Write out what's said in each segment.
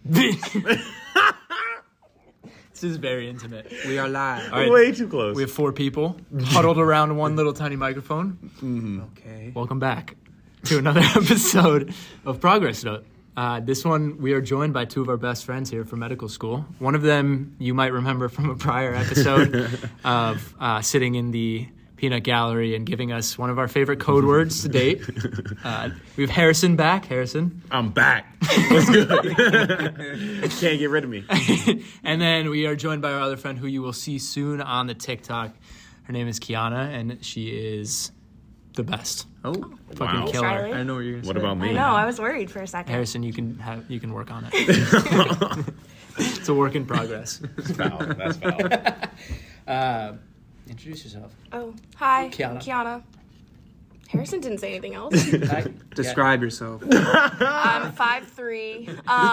This is very intimate. We are live. All right. Way too close. We have 4 people huddled around one little tiny microphone. Okay. Welcome back to another episode of Progress Note. This one, we are joined by 2 of our best friends here from medical school. One of them you might remember from a prior episode of sitting in the peanut gallery and giving us one of our favorite code words to date. We have Harrison back. Harrison. I'm back. What's good? Can't get rid of me. And then we are joined by our other friend who you will see soon on the TikTok. Her name is Kiana, and she is the best. Oh, Fucking Wow. killer. Riley. I know what you're going to say. What about me? I know, I was worried for a second. Harrison, you can work on it. It's a work in progress. That's foul. That's foul. Introduce yourself. Oh, hi, Kiana. Kiana. Harrison didn't say anything else. describe yourself. I'm 5'3".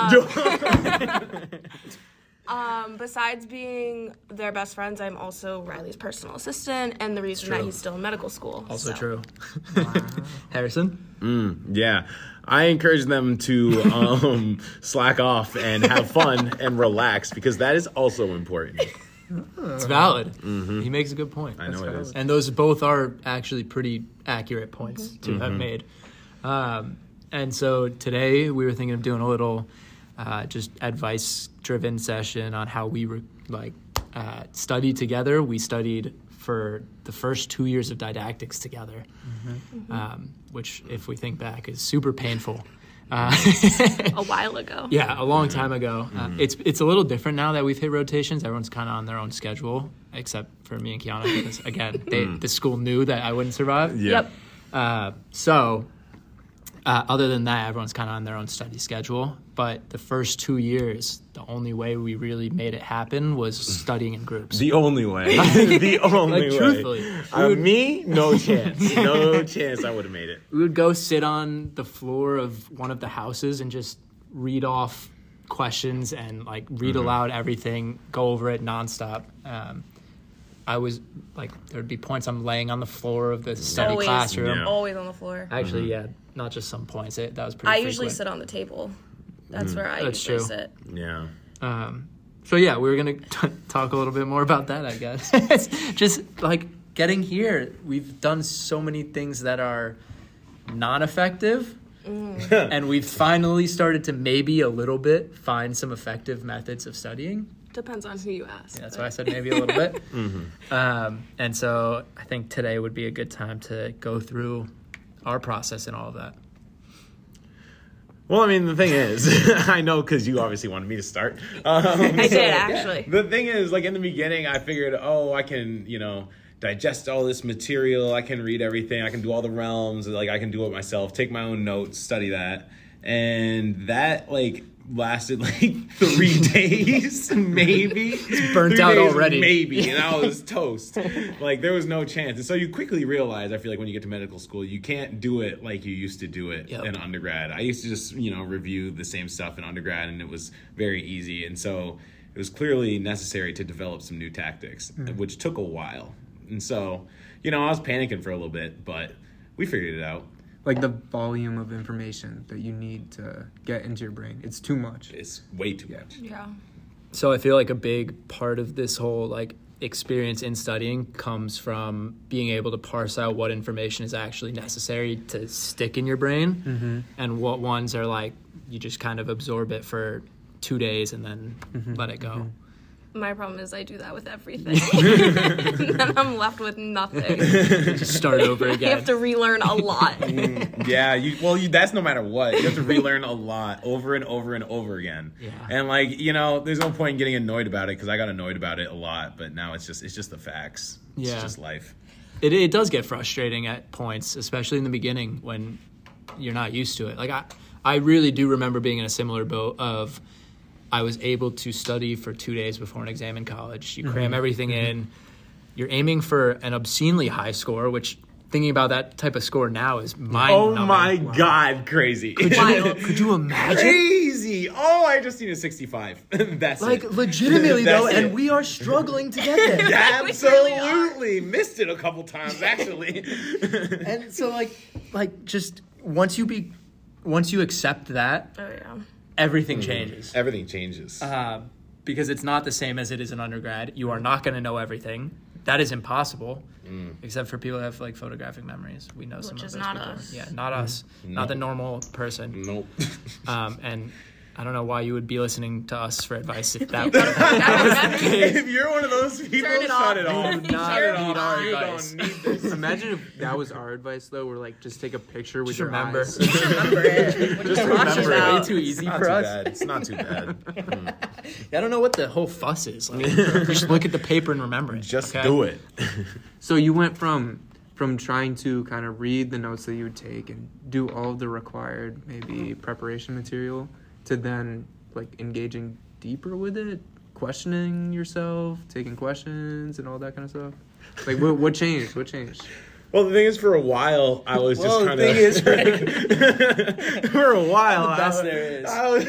Besides being their best friends, I'm also Riley's personal assistant, and the reason that true. he's still in medical school. Also so. true. Harrison? Yeah. I encourage them to slack off and have fun and relax because that is also important. It's valid. He makes a good point. I know it is. And those both are actually pretty accurate points to have made. And so today we were thinking of doing a little just advice-driven session on how we studied together. We studied for the first 2 years of didactics together, which, if we think back, is super painful. A while ago. Yeah, a long time ago. It's a little different now that we've hit rotations. Everyone's kind of on their own schedule, except for me and Kiana, because, again, the school knew that I wouldn't survive. Yeah. Yep. Other than that, everyone's kind of on their own study schedule. But the first 2 years, the only way we really made it happen was studying in groups. The only way. The only way. Truthfully. Me? No chance. No chance I would have made it. We would go sit on the floor of one of the houses and just read off questions and read aloud everything, go over it nonstop. I was there'd be points I'm laying on the floor of the study Always. classroom. Yeah. Always on the floor. Actually, yeah, not just some points. That was pretty I frequent. usually sit on the table. That's where I That's usually true. sit. Yeah. So yeah, we were gonna talk a little bit more about that, I guess. Just getting here, we've done so many things that are non-effective, and we've finally started to maybe a little bit find some effective methods of studying. Depends on who you ask. Yeah, that's why I said maybe a little bit. And so I think today would be a good time to go through our process and all of that. Well, I mean, the thing is, I know because you obviously wanted me to start. I did, actually. The thing is, in the beginning, I figured, I can, digest all this material. I can read everything. I can do all the realms. I can do it myself, take my own notes, study that. And that, lasted 3 days, maybe. It's burnt 3 out days, already. Maybe, and I was toast. There was no chance. And so you quickly realize, I feel when you get to medical school, you can't do it like you used to do it in undergrad. I used to just, review the same stuff in undergrad, and it was very easy. And so it was clearly necessary to develop some new tactics, which took a while. And so, I was panicking for a little bit, but we figured it out. The volume of information that you need to get into your brain. It's too much. It's way too much. Yeah. So I feel a big part of this whole experience in studying comes from being able to parse out what information is actually necessary to stick in your brain, and what ones are you just kind of absorb it for 2 days and then let it go. My problem is I do that with everything. And then I'm left with nothing. Just start over You again. have to relearn a lot. Yeah, that's no matter what. You have to relearn a lot over and over and over again. Yeah. And there's no point in getting annoyed about it because I got annoyed about it a lot, but now it's just the facts. It's just life. It does get frustrating at points, especially in the beginning when you're not used to it. I really do remember being in a similar boat of I was able to study for 2 days before an exam in college. You cram everything in. You're aiming for an obscenely high score, which thinking about that type of score now is mind-numbing. Oh my God, crazy. Could you imagine? Crazy. Oh, I just need a 65. That's it. Legitimately That's though, it. and we are struggling to get there. Yeah, We really absolutely. Missed it a couple times, actually. And so just once you accept that, Oh, yeah. everything changes. Everything changes. Because it's not the same as it is in undergrad. You are not going to know everything. That is impossible, except for people who have like photographic memories. We know some of those not people. us. Yeah, not us. Not the normal person. Nope. And I don't know why you would be listening to us for advice if that If you're one of those people, Turn it shut off. it off. not Shut it need off. our You advice. don't need this. Imagine if that was our advice, though. We're like, just take a picture with your remember. eyes. Remember it. What are you Just talking remember about? it. Way too easy Not for too us. bad. It's not too bad. I don't know what the whole fuss is. Like, just look at the paper and remember it. Just okay? do it. So you went from trying to kind of read the notes that you would take and do all of the required maybe preparation material to then like engaging deeper with it, questioning yourself, taking questions and all that kind of stuff. Like what changed? What changed? Well, the thing is, for a while, I was just kind of. For a while, The best there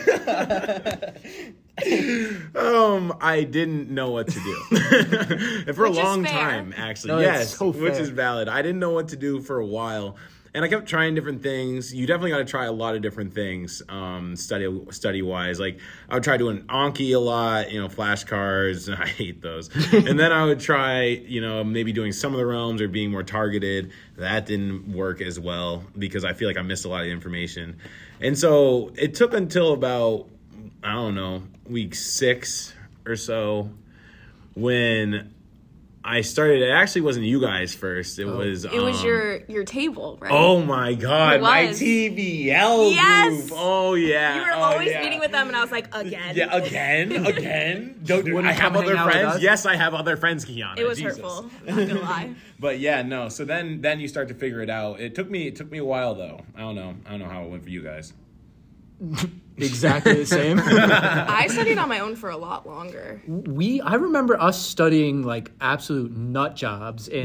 is. I didn't know what to do. And for Which a is long fair. time, actually. No, it's Yes, so which fair. is valid. I didn't know what to do for a while. And I kept trying different things. You definitely got to try a lot of different things, study wise. Like I would try doing Anki a lot, flashcards. I hate those. And then I would try, maybe doing some of the realms or being more targeted. That didn't work as well because I feel like I missed a lot of information. And so it took until about, I don't know, week 6 or so when I started. It actually wasn't you guys first. It was your table, right? Oh my God, It my was. TBL Yes. group. Oh yeah. You were Oh, always yeah. meeting with them, and I was like, again. Yeah, again. Don't Wouldn't I have come hang other out with friends? us? Yes, I have other friends, Kiana. It was Jesus. hurtful. Not gonna lie. But yeah, no. So then you start to figure it out. It took me a while though. I don't know how it went for you guys. Exactly the same. I studied on my own for a lot longer. I remember us studying like absolute nut jobs in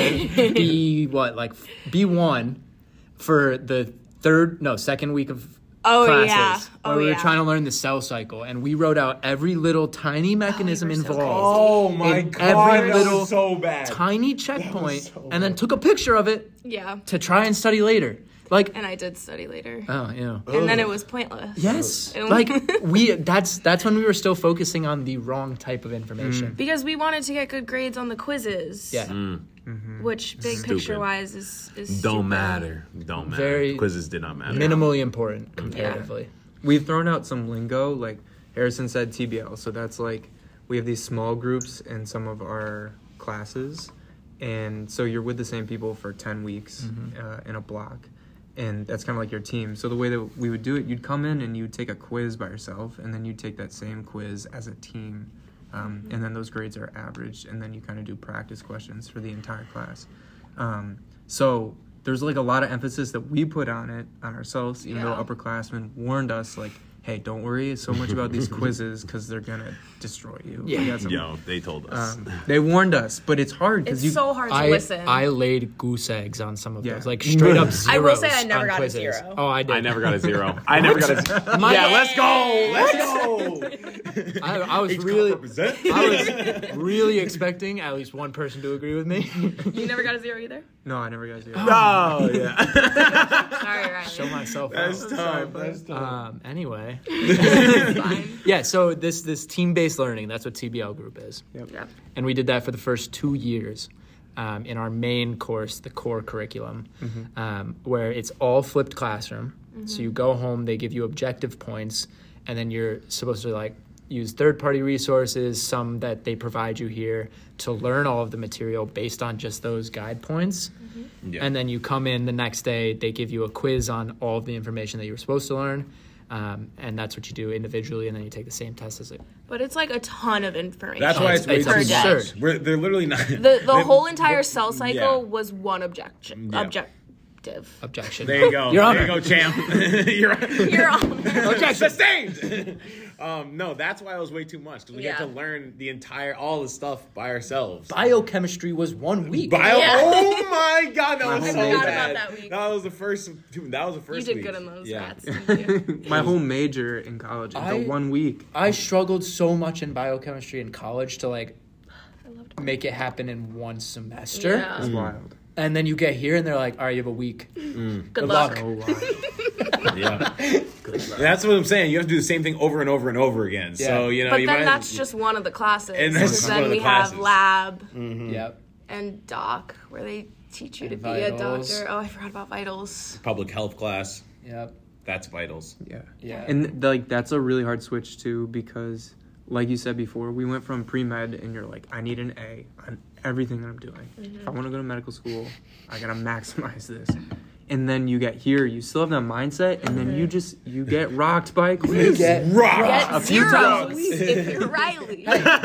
B1 for the second week of classes. Yeah. Where we were trying to learn the cell cycle, and we wrote out every little tiny mechanism you were so involved. Oh my in God, every that little was so bad. tiny checkpoint, so and then took a picture of it Yeah. to try and study later. Like, And I did study later. oh yeah. And then it was pointless. Yes. Ew. Like that's when we were still focusing on the wrong type of information. Because we wanted to get good grades on the quizzes. Yeah. Which, big Stupid. picture wise, is Don't stupid. matter. Very Quizzes did not matter. Minimally important comparatively. We've thrown out some lingo, like Harrison said TBL. So that's like we have these small groups in some of our classes. And so you're with the same people for 10 weeks in a block. And that's kind of like your team. So the way that we would do it, you'd come in and you'd take a quiz by yourself, and then you'd take that same quiz as a team. And then those grades are averaged, and then you kind of do practice questions for the entire class. So there's like a lot of emphasis that we put on it, on ourselves, even though upperclassmen warned us, like, hey, don't worry so much about these quizzes because they're going to destroy you. Yeah. We got some- Yo, they told us. they warned us, but it's hard because It's so hard to listen. I laid goose eggs on some of Yeah. those, like straight up zeros. I will say I never on got a quizzes. 0. Oh, I did. I never got a 0. I never got a 0. Yeah, let's go. Let's go. I was really expecting at least one person to agree with me. You never got a 0 either? No, I never got a 0. Oh, yeah. Sorry, Riley. Show myself That's out. tough. That's tough. Anyway, It's fine. yeah. So this team-based learning, that's what TBL group is, Yep. and we did that for the first 2 years. In our main course, the core curriculum, where it's all flipped classroom. So you go home, they give you objective points, and then you're supposed to like use third-party resources, some that they provide you here, to learn all of the material based on just those guide points. Yeah. And then you come in the next day, they give you a quiz on all of the information that you were supposed to learn. And that's what you do individually, and then you take the same test as it. But it's like a ton of information. That's why it's way It's too absurd. much. They're literally not. The whole entire cell cycle yeah. was one objective. Objection. There you go. Your there Honor. you go, champ. You're on. Objection. Sustained. No, that's why it was way too much because we had to Yeah. learn all the stuff by ourselves. Biochemistry was 1 week. Yeah. Oh my God, that was I so forgot bad. about that week. That was the first. That was the You first. did week. good in those Yeah. stats. My whole major in college, the 1 week. I struggled so much in biochemistry in college to like make it happen in one semester. Yeah. It's wild. And then you get here and they're like, all right, you have a week. Good Good luck. luck. Oh, wow. Yeah. That's what I'm saying. You have to do the same thing over and over and over again. Yeah. So, you know, But you then might, that's just one of the classes. And that's Because just one then of the we have classes. lab Yep. and doc, where they teach you to And be a vitals. doctor. Oh, I forgot about vitals. public health class. Yep. That's vitals. Yeah. Yeah. And like that's a really hard switch too, because like you said before, we went from pre-med and you're like, I need an A on everything that I'm doing. If I want to go to medical school, I gotta maximize this. And then you get here, you still have that mindset, and then you get rocked by a quiz. get Rock! Get few zeros times. if you're Riley.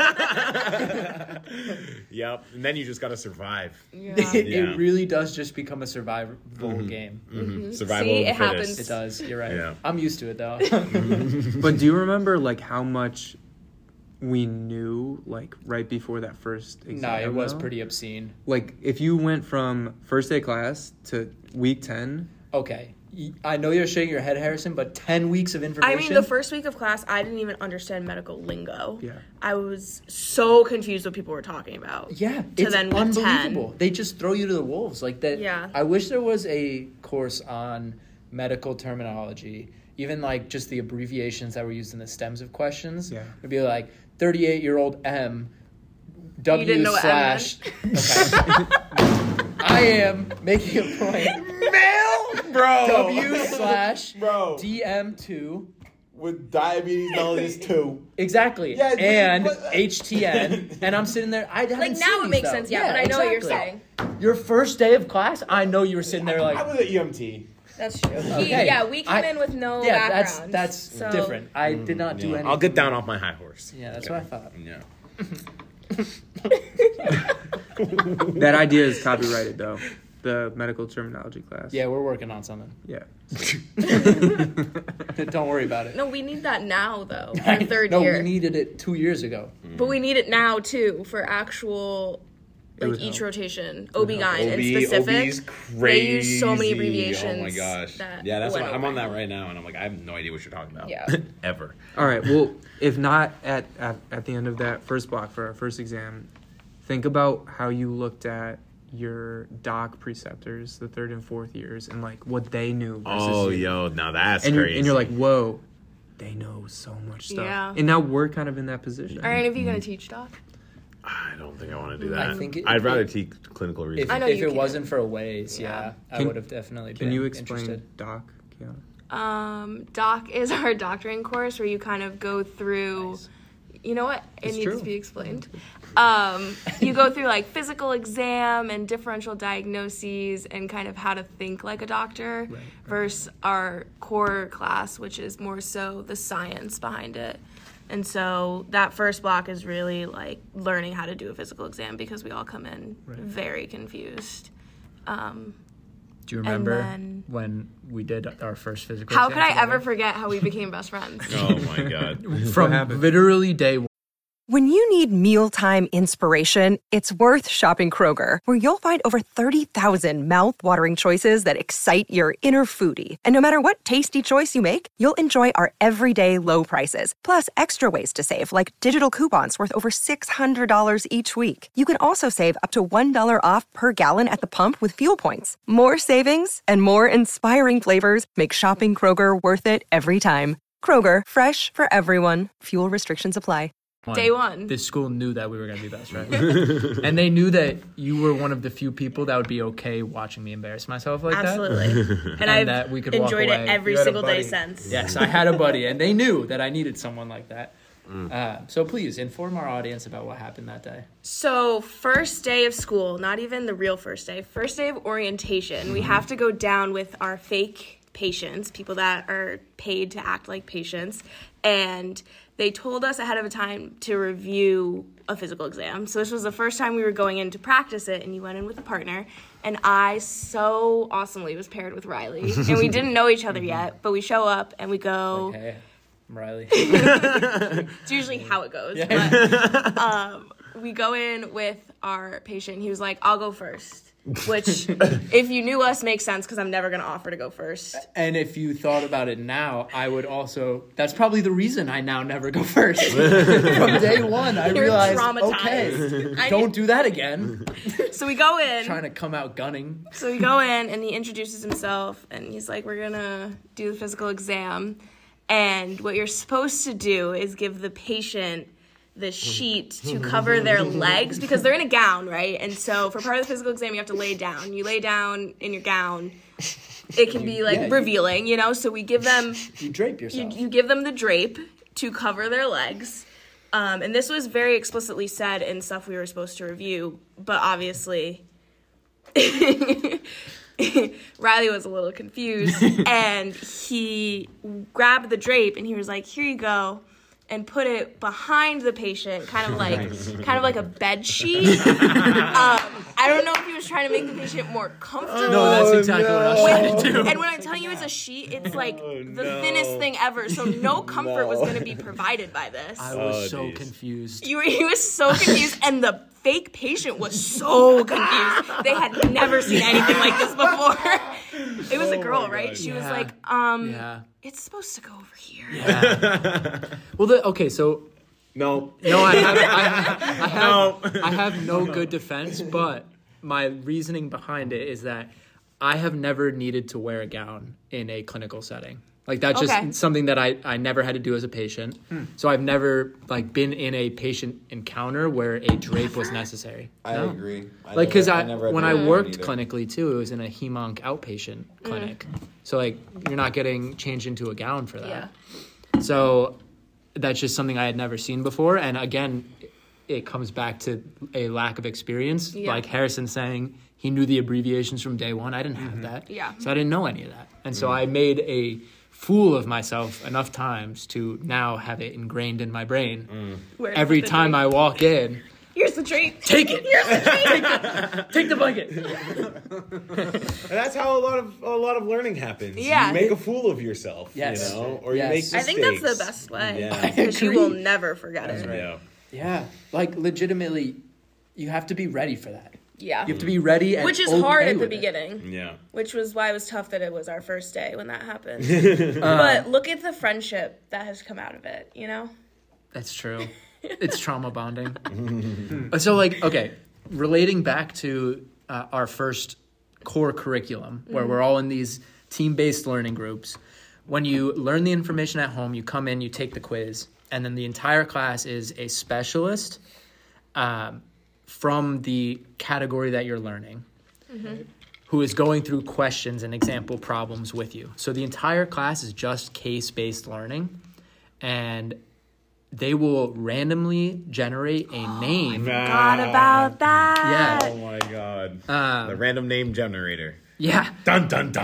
Yep. And then you just got to survive. Yeah. It really does just become a survival game. Survival See, of the it happens. fittest. It does. You're right. Yeah. I'm used to it though. But do you remember like how much we knew like right before that first exam? No, it was though? pretty obscene. Like if you went from first day class to week 10, Okay. I know you're shaking your head, Harrison, but 10 weeks of information. I mean, the first week of class, I didn't even understand medical lingo. Yeah. I was so confused what people were talking about. Yeah, it's then week 10. unbelievable. They just throw you to the wolves like that. Yeah. I wish there was a course on medical terminology, even like just the abbreviations that were used in the stems of questions. Yeah. It'd be like 38-year-old M W didn't know what M slash. Okay. I am making a point. Male? Bro. W slash Bro. DM2. With diabetes knowledge too. Exactly. Yeah, and but- HTN. And I'm sitting there. I haven't Like, seen now it these, makes though. sense, yeah, but I know what you're saying. Your first day of class, I know you were sitting there like, I was at EMT. That's true. Okay. Yeah, we came in with no yeah, background. that's so- different. I did not do anything. I'll get down off my high horse. Yeah, that's what I thought. Yeah. that idea is copyrighted though. The medical terminology class. Yeah, we're working on something. Yeah. Don't worry about it. No, we need that now, though, for third no, year. we needed it 2 years ago. But we need it now, too, for actual, like, would each help. rotation. OB-GYN OB, in specific. OB's crazy. They use so many abbreviations. Oh my gosh. that Yeah, that's went what I'm over on my that head. right now, and I'm like, I have no idea what you're talking about. Yeah. Ever. All right. Well, if not at the end of that first block for our first exam, think about how you looked at your doc preceptors, the third and fourth years, and like what they knew versus Oh, you. yo, now that's and crazy. you're like, whoa, they know so much stuff. Yeah. And now we're kind of in that position. Are any of you going to teach, Doc? I don't think I want to do that. I think I'd rather teach clinical research. If, I know if you it can. wasn't for a ways, yeah, I Can- would have definitely been Can you explain interested. doc, Kiana? Doc is our doctoring course where you kind of go through... You know what? It It's needs true. to be explained. You go through like physical exam and differential diagnoses and kind of how to think like a doctor versus our core class, which is more so the science behind it. And so that first block is really like learning how to do a physical exam because we all come in very confused. Do you remember then- when we did our first physical How exam could I together? ever forget how we became best friends? Oh, my God. From happened? literally day one. When you need mealtime inspiration, it's worth shopping Kroger, where you'll find over 30,000 mouth-watering choices that excite your inner foodie. And no matter what tasty choice you make, you'll enjoy our everyday low prices, plus extra ways to save, like digital coupons worth over $600 each week. You can also save up to $1 off per gallon at the pump with fuel points. More savings and more inspiring flavors make shopping Kroger worth it every time. Kroger, fresh for everyone. Fuel restrictions apply. Day one. This school knew that we were going to be best friends. And they knew that you were one of the few people that would be okay watching me embarrass myself like that. Absolutely. And I've that we could walk enjoyed it away. every You had a single day buddy. since. Yes, I had a buddy, and they knew that I needed someone like that. So please inform our audience about what happened that day. So, first day of school, not even the real first day of orientation, we have to go down with our fake patients, people that are paid to act like patients, and they told us ahead of time to review a physical exam. So this was the first time we were going in to practice it, and you went in with a partner, and I so awesomely was paired with Riley, and we didn't know each other yet, but we show up and we go... Hey, I'm Riley. It's usually how it goes. But, we go in with our patient. He was like, I'll go first. which, if you knew us, makes sense because I'm never going to offer to go first. And if you thought about it now, I would also, that's probably the reason I now never go first. From day one, I You're realized, traumatized. okay, don't do that again. So we go in. Trying to come out gunning. So we go in, and he introduces himself, and he's like, we're going to do the physical exam. And what you're supposed to do is give the patient the sheet to cover their legs because they're in a gown, right? And so for part of the physical exam, you have to lay down. You lay down in your gown. It can be revealing, you know? So we give them... You drape yourself. You give them the drape to cover their legs. And this was very explicitly said in stuff we were supposed to review, but obviously... Riley was a little confused, and he grabbed the drape, and he was like, here you go, and put it behind the patient, kind of like a bed sheet. I don't know if he was trying to make the patient more comfortable. No, that's exactly what I was trying to do. And when I'm telling you it's a sheet, it's like the thinnest thing ever, so no comfort was going to be provided by this. I was so confused. He was so confused, and the fake patient was so confused. They had never seen anything like this before. It was a girl, right? God. She was like, it's supposed to go over here. Yeah. Well, so... No, I have no good defense, but my reasoning behind it is that I have never needed to wear a gown in a clinical setting. Like, that's just something that I never had to do as a patient. So I've never, been in a patient encounter where a drape was necessary. I agree. Because when I worked clinically, too, it was in a hemonc outpatient clinic. So, you're not getting changed into a gown for that. Yeah. So that's just something I had never seen before. And, again, it comes back to a lack of experience. Yeah. Like Harrison saying he knew the abbreviations from day one. I didn't have that. Yeah. So I didn't know any of that. And so I made a fool of myself enough times to now have it ingrained in my brain. Every time I walk in, here's the drape. Take it. Here's the drape. Take the blanket. And that's how a lot of learning happens. Yeah. You make a fool of yourself. Yes. You know, or you Yes. make mistakes. I think that's the best way. Yeah. Because you will never forget it. Yeah. Yeah. Legitimately, you have to be ready for that. Yeah. You have to be ready and Which is okay hard at the with it. beginning. Yeah. Which was why it was tough that it was our first day when that happened. But look at the friendship that has come out of it, you know? That's true. It's trauma bonding. So, relating back to our first core curriculum, where we're all in these team-based learning groups, when you learn the information at home, you come in, you take the quiz, and then the entire class is a specialist from the category that you're learning, who is going through questions and example problems with you. So the entire class is just case-based learning, and they will randomly generate a name. Forgot about that. Yeah. Oh my god. The random name generator. Yeah. Dun dun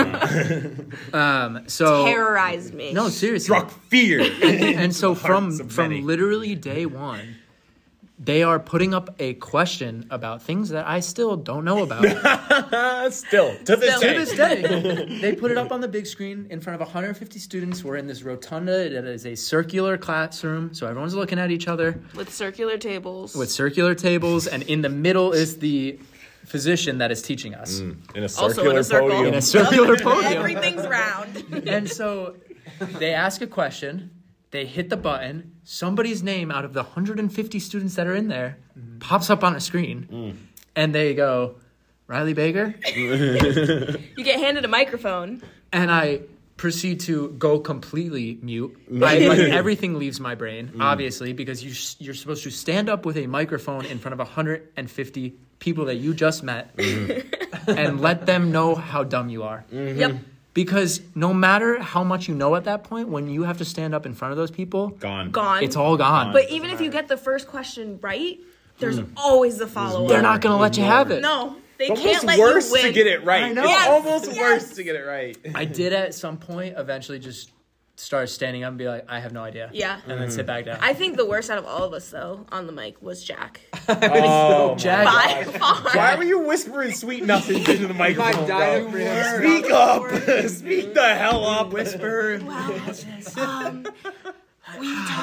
dun. So Terrorized me. no, seriously. Struck fear. And so Hearts of from many. literally day one, they are putting up a question about things that I still don't know about. Still, to this To this day, they put it up on the big screen in front of 150 students. We're in this rotunda that is a circular classroom, so everyone's looking at each other With circular tables. and in the middle is the physician that is teaching us. In a Also circular in a circle. podium. In a circular podium. Everything's round. And so they ask a question, they hit the button, somebody's name out of the 150 students that are in there pops up on a screen, and they go, Riley Baker? You get handed a microphone. And I proceed to go completely mute. Everything leaves my brain, obviously, because you're supposed to stand up with a microphone in front of 150 people that you just met and let them know how dumb you are. Yep. Because no matter how much you know at that point, when you have to stand up in front of those people, Gone. it's all gone. But even if you get the first question right, there's always the follow-up. They're not going to let you have it. No, they It's can't almost let worse you win. to get it right. I know. It's Yes, almost yes. worse to get it right. I did at some point eventually just start standing up and be like, I have no idea. Yeah. And then sit back down. I think the worst out of all of us, though, on the mic was Jack. Oh, Jack, By far. why were you whispering sweet nothings into the microphone, bro? diaphragm. Speak up! Speak the hell up! whisper. We talked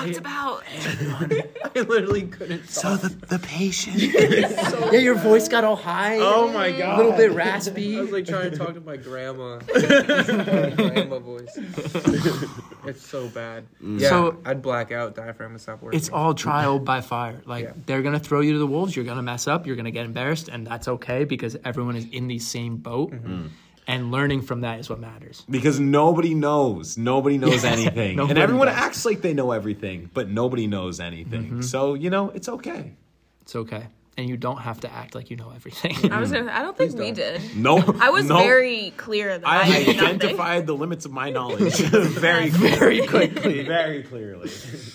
talked about. I literally couldn't talk. So the patient. Yeah, your voice got all high. Oh my A god. little bit raspy. I was like trying to talk to my grandma. My grandma voice. It's so bad. Yeah, So- I'd black out, diaphragm would stop working. It's all trial by fire. Like, Yeah. they're going to throw you to the wolves. You're going to mess up. You're going to get embarrassed. And that's okay because everyone is in the same boat. And learning from that is what matters. Because nobody knows. Nobody knows anything. And Nobody everyone does. acts like they know everything, but nobody knows anything. So, it's okay. It's okay. And you don't have to act like you know everything. I don't think we did. No. I was no. very clear that I I knew nothing. identified the limits of my knowledge very quickly. Very clearly.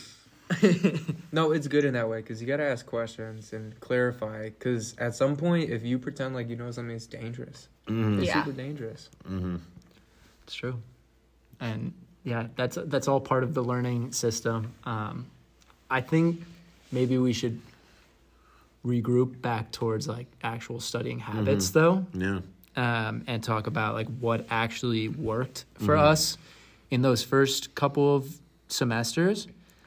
No, it's good in that way because you got to ask questions and clarify. Because at some point, if you pretend like you know something, it's dangerous. It's Yeah. super dangerous. It's true. And yeah, that's all part of the learning system. I think maybe we should regroup back towards like actual studying habits though. Yeah. And talk about like what actually worked for us in those first couple of semesters.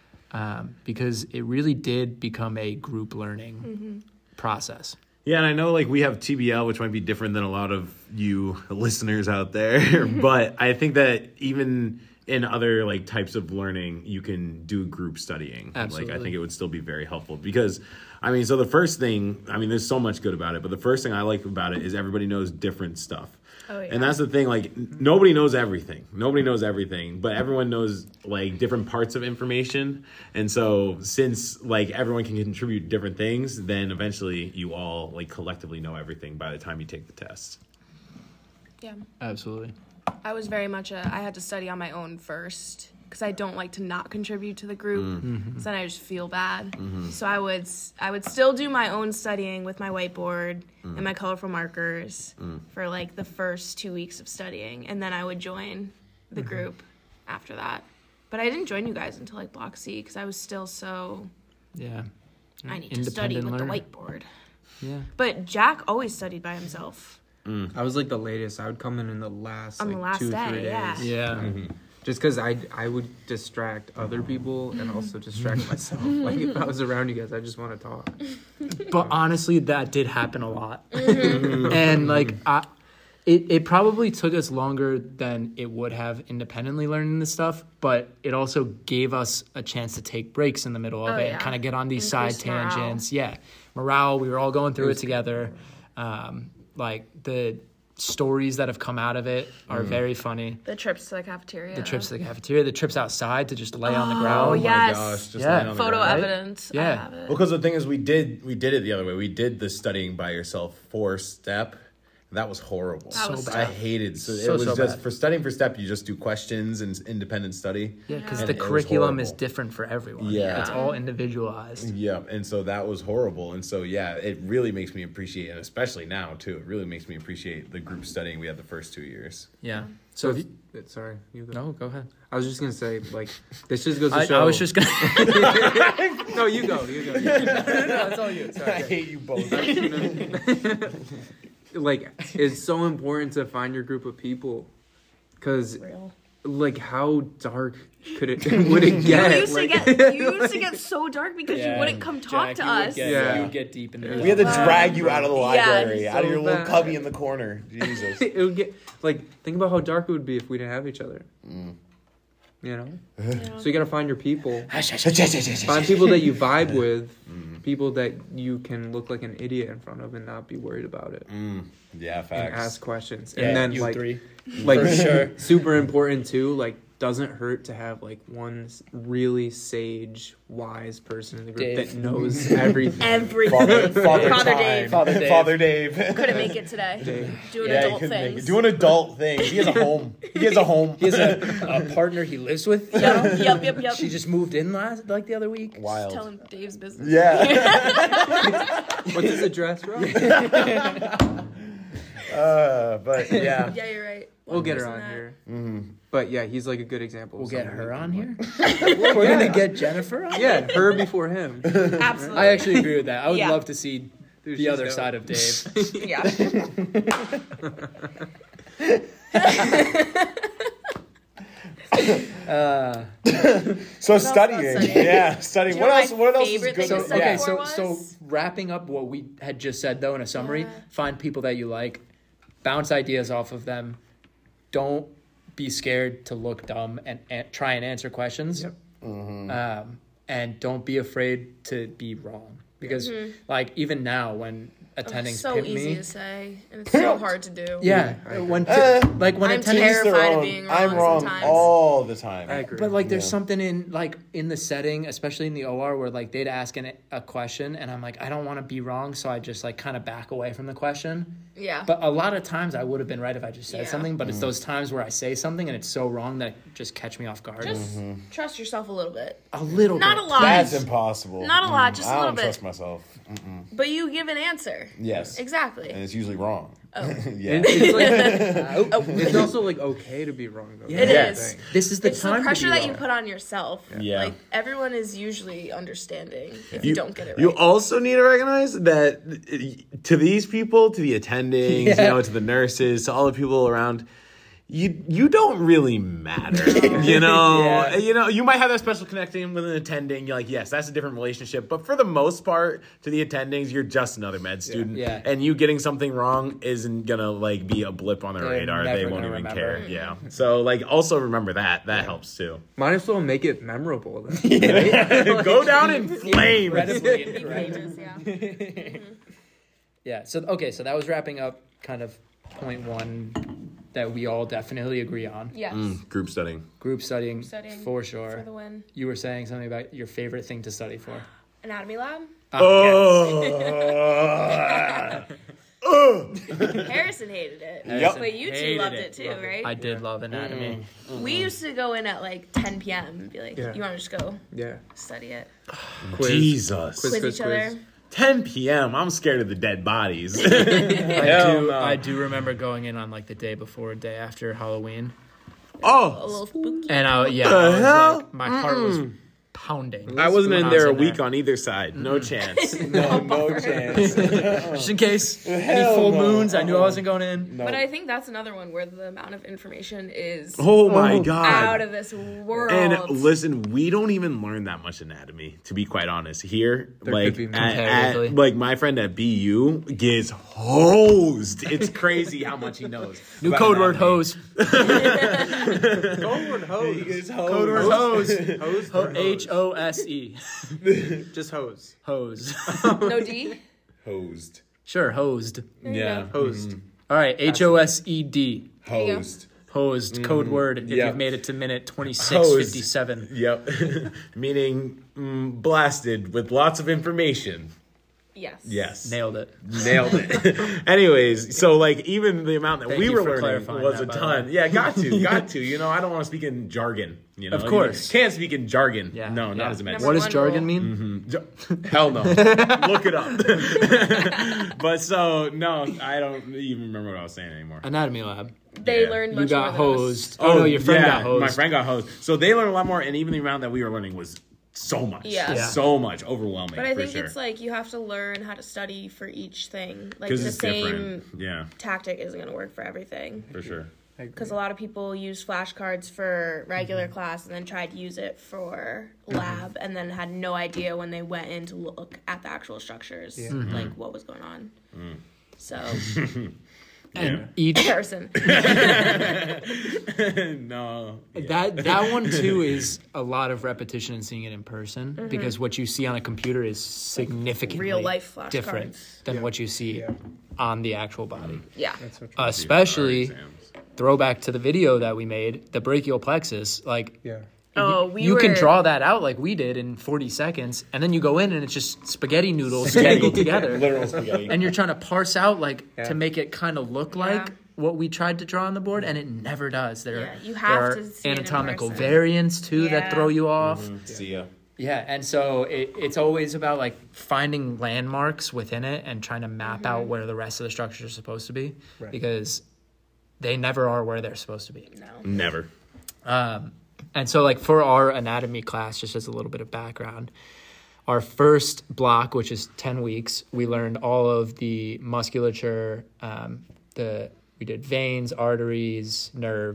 Because it really did become a group learning process. Yeah, and I know like we have TBL, which might be different than a lot of you listeners out there, but I think that even in other like types of learning, you can do group studying. Absolutely. Like I think it would still be very helpful because so the first thing, there's so much good about it, but the first thing I like about it is everybody knows different stuff. Oh, yeah. And that's the thing, like nobody knows everything. Nobody knows everything, but everyone knows like different parts of information. And so since like everyone can contribute different things, then eventually you all like collectively know everything by the time you take the test. Yeah. Absolutely. I was very much I had to study on my own first because I don't like to not contribute to the group. So then I just feel bad. So I would still do my own studying with my whiteboard and my colorful markers for like the first 2 weeks of studying, and then I would join the group after that. But I didn't join you guys until like Block C because I was still so Yeah. I need to study with Independent the learner. whiteboard. Yeah. But Jack always studied by himself. I was like the latest. I would come in the last On the like last 2-3 day, days. yeah. Yeah. Just because I would distract other people and also distract myself. Like if I was around you guys, I just want to talk. But honestly, that did happen a lot. And like, it probably took us longer than it would have independently learning this stuff, but it also gave us a chance to take breaks in the middle of Oh, it yeah. and kind of get on these side Increased morale. tangents. Yeah. Morale, we were all going through it together. Like the stories that have come out of it are very funny. The trips to the cafeteria. The trips to the cafeteria, the trips outside to just lay on the Oh, ground. yeah. My Yes. gosh, just Yeah. laying on the Photo ground. evidence. I Yeah. have it. Well, because the thing is, we did it the other way. We did the studying by yourself 4-step. That was horrible. That was I tough. hated. So So it was just bad. for studying for step. You just do questions and independent study. Yeah, because And the it was curriculum is horrible. different for everyone. Yeah. It's all individualized. Yeah, and so that was horrible. And so, yeah, it really makes me appreciate, and especially now, too, it really makes me appreciate the group studying we had the first 2 years. Yeah. So if you, Sorry, you go. no, go ahead. I was just gonna say like this just goes to I show. was just gonna. No, you go. No, it's all you. Sorry. I hate you both. Like it's so important to find your group of people, because like how dark would it get? You used Like- to get so dark because you wouldn't come talk to us. Yeah. You would get deep in there. We had to drag you out of the library, Yes. out of your So little bad. cubby in the corner. Jesus. It would get like think about how dark it would be if we didn't have each other. You know, so you gotta find your people. Find people that you vibe with, people that you can look like an idiot in front of and not be worried about it, Yeah, and facts. ask questions. Yeah, And then you like, three. like For sure. super important too. Like doesn't hurt to have like one really sage, wise person in the group Dave. that knows everything. Everything. Father Time. Dave. Father Dave. Couldn't make it today. Doing Yeah, he adult couldn't make things. it. Doing adult things. He has a home. He has a home. He has a partner he lives with. Yep. She just moved in the other week. Wild. Telling Dave's business. Yeah. What's his address, bro? But yeah. Yeah, you're right. We'll get her One on person here. But yeah, he's like a good example. We'll of get someone her who on can, here. We're gonna get Jennifer on. Yeah, her before him. Absolutely. I actually agree with that. I would Yeah. love to see Dude, the she's other dope. side of Dave. Yeah. So studying. studying? Yeah, studying. Do you What know else? my What else is favorite good? thing to So, study okay, for so was? wrapping up what we had just said though in a summary, Yeah. find people that you like, bounce ideas off of them. Don't be scared to look dumb and try and answer questions. Yep. And don't be afraid to be wrong because like even now when attending It's so pimp easy me, to say, and it's so hard to do. yeah, when when I'm attending. terrified of being wrong I'm wrong sometimes. all the time. I agree. But like, there's something in the setting, especially in the OR, where like they'd ask a question, and I'm like, I don't want to be wrong, so I just like kind of back away from the question. Yeah. But a lot of times I would have been right if I just said Yeah. something. But it's those times where I say something and it's so wrong that it just catch me off guard. Just trust yourself a little bit. A little Not bit. a lot. That's impossible. Not a lot, just a I little don't bit. trust myself. But you give an answer. Yes. Exactly. And it's usually wrong. Oh. Yeah. And it's like, it's also like okay to be wrong though. It That's the is. thing. This is the It's the time pressure to be that you wrong. put on yourself. Yeah. Like, everyone is usually understanding if you don't get it right. You also need to recognize that to these people, to the attendings, Yeah. you know, to the nurses, to all the people around, you don't really matter. You know, Yeah. you know, you might have that special connection with an attending. You're like, yes, that's a different relationship. But for the most part, to the attendings, you're just another med student. Yeah. And you getting something wrong isn't gonna like be a blip on their They're radar. never They won't gonna even remember. care. Yeah. So like, also remember that. That helps too. Might as well make it memorable. Then. Go down in flames. Incredibly Big incorrect. pages, yeah. Yeah. So so that was wrapping up kind of point one that we all definitely agree on. Yes. Group studying. Group studying, Studying for sure. For the win. You were saying something about your favorite thing to study for. Anatomy lab. Oh. Harrison hated it. Yep. But you two Hated loved it. it too, right? I did love anatomy. We used to go in at like 10 p.m. and be like, Yeah. you want to just go Yeah. study it? Jesus. Quiz each other. 10 p.m. I'm scared of the dead bodies. I do remember going in on like the day before, day after Halloween, A Oh, little spooky. and I was hell? like, my heart was pounding. I wasn't in when there a was in week on either side. No chance. No chance. just in case any Hell full no. moons. I knew I wasn't going in. No. But I think that's another one where the amount of information is Oh my God. out of this world. And listen, we don't even learn that much anatomy, to be quite honest. Here, There like, could be comparatively. like my friend at BU gets hosed. It's crazy how much he knows. New about code word anatomy. hose. Code word hose. He gets Code word hosed. hose. Hose. or HOSE. Just hose. Hose. No D? Hosed. Sure, hosed. Yeah. Hosed. All right, HOSED. you go. Hosed. Hosed. Code word if Yeah. you've made it to minute 26:57. Yep. Meaning blasted with lots of information. Yes. Yes. Nailed it. Nailed it. Anyways, so like even the amount that Thank we you were for learning clarifying was that, a by the ton. way. Yeah, got to. You know, I don't want to speak in jargon. You know, Of course. You can't speak in jargon. Yeah. No, not Yeah. as a med Number What does one jargon rule. mean? Hell no. Look it up. But so no, I don't even remember what I was saying anymore. Anatomy lab. They Yeah. learned You much got more than us. hosed. Oh, no, your friend got hosed. My friend got hosed. So they learned a lot more, and even the amount that we were learning was so much. Yeah. Yeah. So much. Overwhelming. But I for think sure. it's like you have to learn how to study for each thing. Like 'Cause the it's same different. Yeah, tactic isn't going to work for everything. for sure. Because a lot of people use flashcards for regular class and then tried to use it for lab and then had no idea when they went in to look at the actual structures, like what was going on. So, And each Harrison. No. that one too is a lot of repetition and seeing it in person because what you see on a computer is significantly Real life flashcards. different than what you see on the actual body. Yeah. Especially Exams. throwback to the video that we made, the brachial plexus. Like Yeah. Oh, you can draw that out like we did in 40 seconds, and then you go in and it's just spaghetti noodles tangled together. Literal spaghetti. And you're trying to parse out like Yeah. to make it kind of look like Yeah. what we tried to draw on the board, and it never does. There, Yeah, you there have are to see it in anatomical person. variants too that Yeah. throw you off. See ya. Yeah, and so it's always about like finding landmarks within it and trying to map out where the rest of the structures are supposed to be, because they never are where they're supposed to be. No. Never. And so, like, for our anatomy class, just as a little bit of background, our first block, which is 10 weeks, we learned all of the musculature. We did veins, arteries, nerves,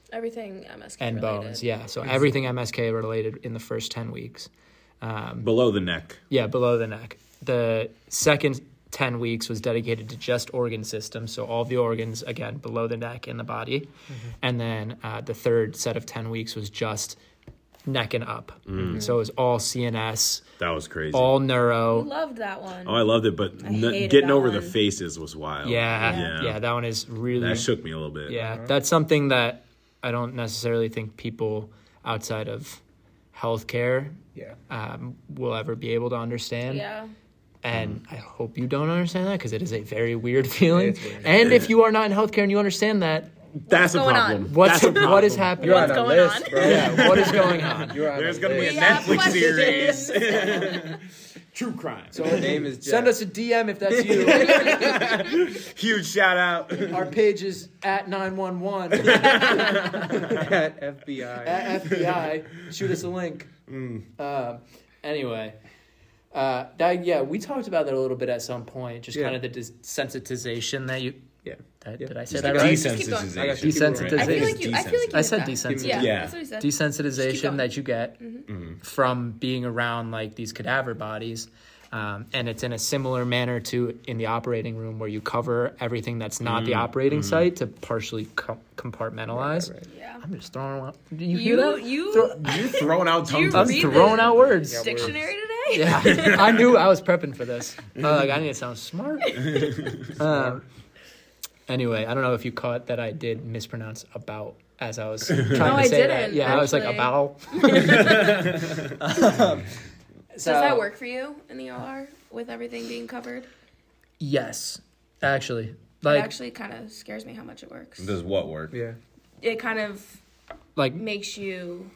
Everything MSK and related. bones. Yeah, so everything MSK related in the first 10 weeks. Below the neck. Yeah, below the neck. The second 10 weeks was dedicated to just organ systems, so all the organs, again, below the neck in the body. And then the third set of 10 weeks was just neck and up. So it was all CNS, That was crazy. all neuro. Loved that one. Oh, I loved it, but hated getting that over the one. faces was wild. Yeah, that one is really... That shook me a little bit. Yeah, that's something that I don't necessarily think people outside of healthcare will ever be able to understand. Yeah. And I hope you don't understand that because it is a very weird feeling. It's weird. And if you are not in healthcare and you understand that, That's a going problem. on? what is happening? You're What's on a going list, on? bro. Yeah, what is going on? You're on There's a going to be a list. We have Netflix questions. series. True crime. So Your name is Jeff. send us a DM if that's you. Huge shout out. Our page is at 911 at FBI. at FBI. Shoot us a link. Anyway. We talked about that a little bit at some point. Just kind of the desensitization that you. Yeah. Did I say that right? Desensitization. I got you. Desensitization. I feel like you I said did that. desensitization. Yeah, Yeah. that's what he said. Desensitization going. that you get from being around like these cadaver bodies. And it's in a similar manner to in the operating room where you cover everything that's not the operating site to partially compartmentalize. Right. Yeah. I'm just throwing out. Do you hear that? You You're throwing out tongue you I'm read twisters. throwing the out words. dictionary today? Yeah, I knew I was prepping for this. I need to sound smart. Anyway, I don't know if you caught that I did mispronounce about as I was trying to I say didn't, that. Yeah, I was like actually. about. Does that work for you in the OR with everything being covered? Yes, actually. It Like, actually kind of scares me how much it works. Does what work? Yeah. It kind of like makes you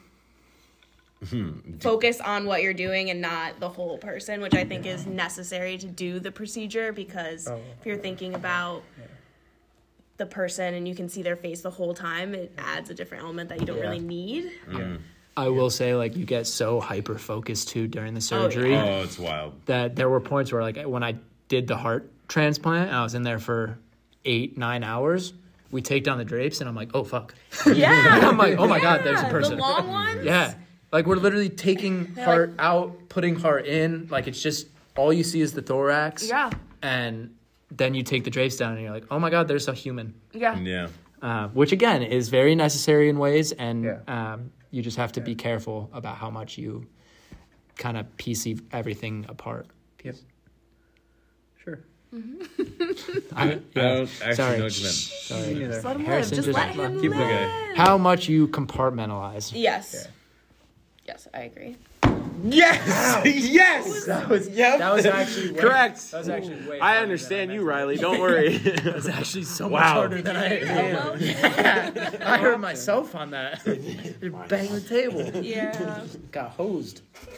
focus on what you're doing and not the whole person, which I think is necessary to do the procedure because if you're thinking about the person and you can see their face the whole time, it adds a different element that you don't really need. I will say, like, you get so hyper focused too during the surgery Oh, it's wild. that there were points where, like, when I did the heart transplant, I was in there for 8-9 hours. We take down the drapes, and I'm like, oh fuck. Yeah. I'm like, oh my god, there's a person. The long ones? Yeah. Like, we're literally taking heart out, putting heart in. Like, it's just, all you see is the thorax. Yeah. And then you take the drapes down, and you're like, oh my god, there's a human. Yeah. Yeah. Which, again, is very necessary in ways, and Yeah. you just have to be careful about how much you kind of piece everything apart. Yep. Sure. I don't actually Sorry. know what you meant. Sorry. Just let him Harrison live. Just let him Keep live. looking. How much you compartmentalize. Yes. Yeah. Yes, I agree. Yes! Yes! That was That was actually Correct. That was actually way I harder understand than you, Riley. Don't worry. That was actually so much Wow. harder than I Elbow? I heard myself on that. Bang the table. Yeah. Got hosed.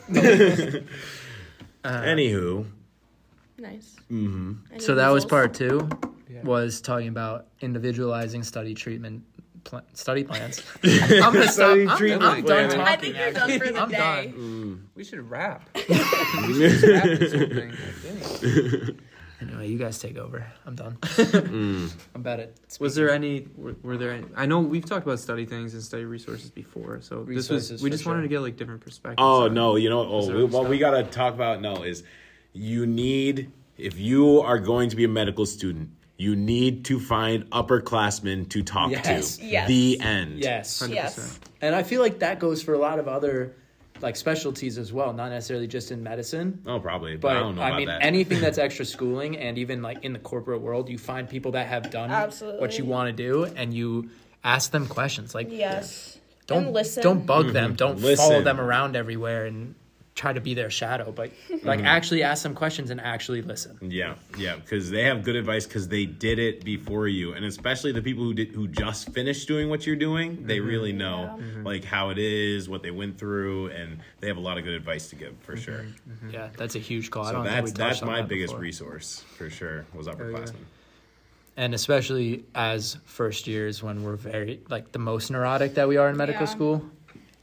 Anywho. Nice. So that was part 2, was talking about individualizing study treatment, study plans. I'm gonna stop. I'm done talking. I think you're done for the I'm day. done. We should wrap. We should just wrap this whole thing. I think. Anyway, you guys take over. I'm done. I'm bad at. Was there any? Were there any? I know we've talked about study things and study resources before, so this was. Resources, We for just sure. wanted to get like different perspectives. Oh, on it. no. You know, Reserve what we stuff. got to talk about now is you need, if you are going to be a medical student, you need to find upperclassmen to talk Yes. to. Yes. The end. Yes. 100%. Yes. And I feel like that goes for a lot of other like specialties as well, not necessarily just in medicine. Oh, probably. But I don't know I about mean, that. anything that's extra schooling, and even like in the corporate world, you find people that have done Absolutely. what you want to do, and you ask them questions. Like, Yes. don't And listen. don't bug them, don't follow Listen. them around everywhere, and try to be their shadow. But like, actually ask them questions and actually listen. Yeah, because they have good advice because they did it before you, and especially the people who just finished doing what you're doing, they really know like how it is, what they went through, and they have a lot of good advice to give for sure. Yeah, that's a huge call. I So don't think we that's touched on my that biggest before. resource for sure was upperclassmen. And especially as first years when we're very like the most neurotic that we are in medical Yeah. school,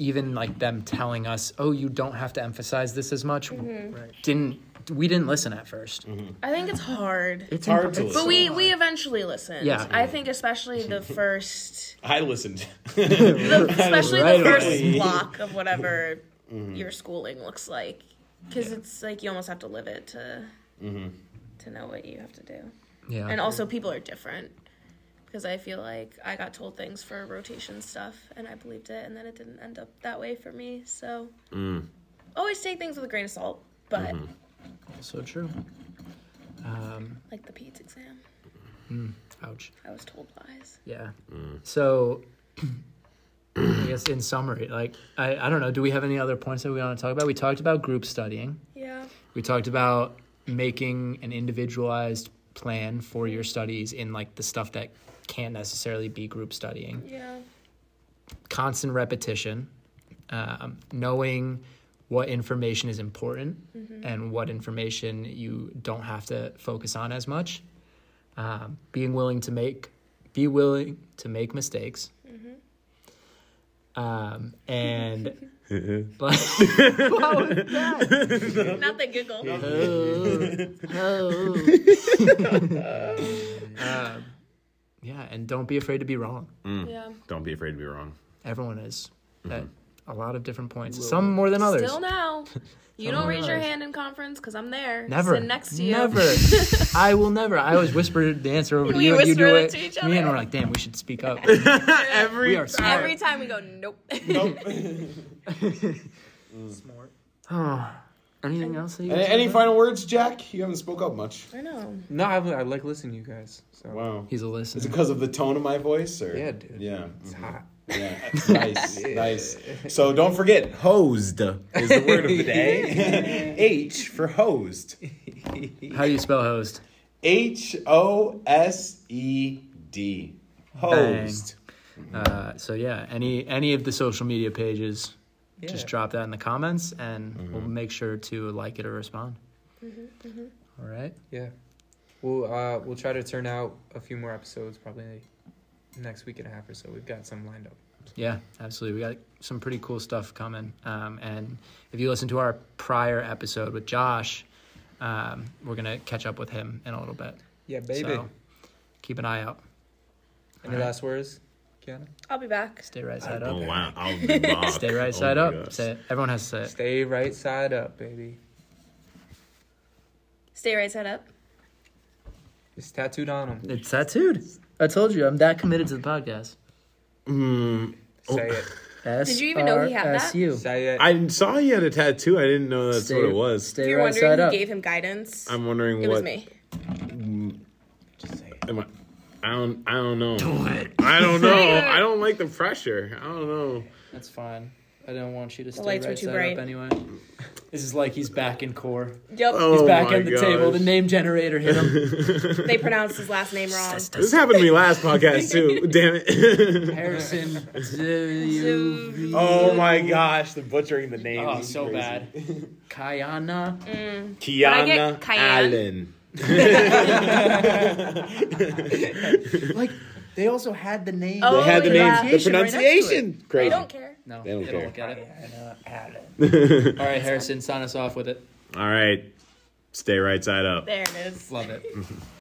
even like them telling us, oh, you don't have to emphasize this as much, Mm-hmm. we didn't listen at first. I think it's hard. It's hard to But listen. we eventually listened. Yeah. I think especially the first, I listened. especially Right the first away. block of whatever your schooling looks like, because it's like you almost have to live it to know what you have to do. Yeah. And also people are different, because I feel like I got told things for rotation stuff and I believed it, and then it didn't end up that way for me. So always take things with a grain of salt, but So true. like the PEDS exam, Ouch. I was told lies. Yeah. So, I guess in summary, like, I don't know, do we have any other points that we want to talk about? We talked about group studying. Yeah. We talked about making an individualized plan for your studies in, like, the stuff that can't necessarily be group studying. Yeah. Constant repetition, knowing what information is important and what information you don't have to focus on as much. Be willing to make mistakes. And but what was that? Not the giggle. Yeah, and don't be afraid to be wrong. Yeah. Don't be afraid to be wrong. Everyone is at a lot of different points. Some more than others. Still now. You don't raise your hand in conference because I'm there. Never. Sitting next to you. Never. I will never. I always whisper the answer over to We you, and you whisper do it it. to each Me and other. we're like, damn, we should speak up. Every We are smart. Every time we go, nope. Smart. Oh, anything else? That you Any final words, Jack? You haven't spoke up much. I know. No, I like listening to you guys. So. Wow. He's a Is listener. it because of the tone of my voice? Or? Yeah, dude. Yeah. It's hot. Yeah. Nice. Nice. So don't forget, hosed is the word of the day. H for hosed. How do you spell host? HOSED. Hosed. So yeah, any of the social media pages, just Yeah. drop that in the comments, and we'll make sure to like it or respond. All right. Yeah. We'll try to turn out a few more episodes probably next week and a half or so. We've got some lined up. Yeah, absolutely. We got some pretty cool stuff coming. And if you listen to our prior episode with Josh, we're gonna catch up with him in a little bit. Yeah, baby. So keep an eye out. Any last words, Kiana? I'll be back. Stay right side up. Oh, wow. I'll be back. Stay right Oh side my up. gosh. Say it. Everyone has to say it. Stay right side up, baby. Stay right side up. It's tattooed on him. It's tattooed. I told you, I'm that committed to the podcast. Say it. Did you even know he had that? SRSU. Say it. I saw he had a tattoo. I didn't know that's what it was. If Stay you're right wondering side who up. gave him guidance, I'm wondering it what. was me. Just say it. I don't know. Do it. I don't know. I don't like the pressure. I don't know. That's fine. I don't want you to stay lights were right too side bright. up anyway. This is like he's back in core. Yep. Oh He's back my at the table. gosh. The name generator hit him. They pronounced his last name wrong. This happened to me last podcast too. Damn it. Harrison. Oh my gosh, the butchering the name. Oh, is so crazy. bad. Kayana. Kiana get Cayenne? Allen. Like, they also had the name. Oh, They had the yeah. name, the right next to it. pronunciation. They Crazy. don't care. No, They don't care. look at it. All right, Harrison, sign us off with it. All right, stay right side up. There it is. Love it.